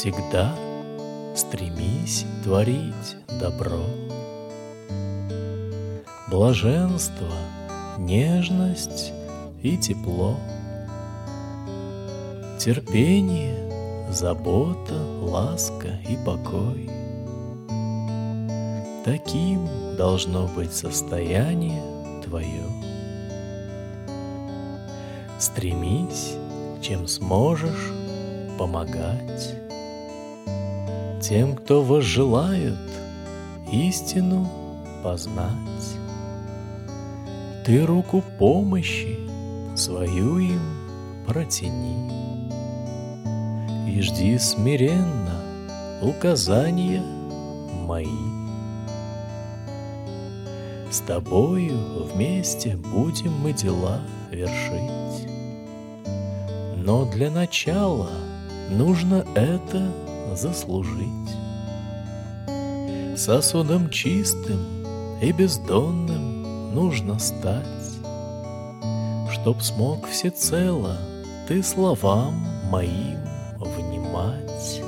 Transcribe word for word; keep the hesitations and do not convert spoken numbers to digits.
всегда стремись творить добро. Блаженство, нежность и тепло, терпение, забота, ласка и покой. Таким должно быть состояние твое. Стремись, чем сможешь, помогать тем, кто возжелают истину познать. Ты руку помощи свою им протяни и жди смиренно указания мои. С тобою вместе будем мы дела вершить, но для начала нужно это заслужить. Сосудом чистым и бездонным нужно стать, чтоб смог всецело ты словам моим внимать.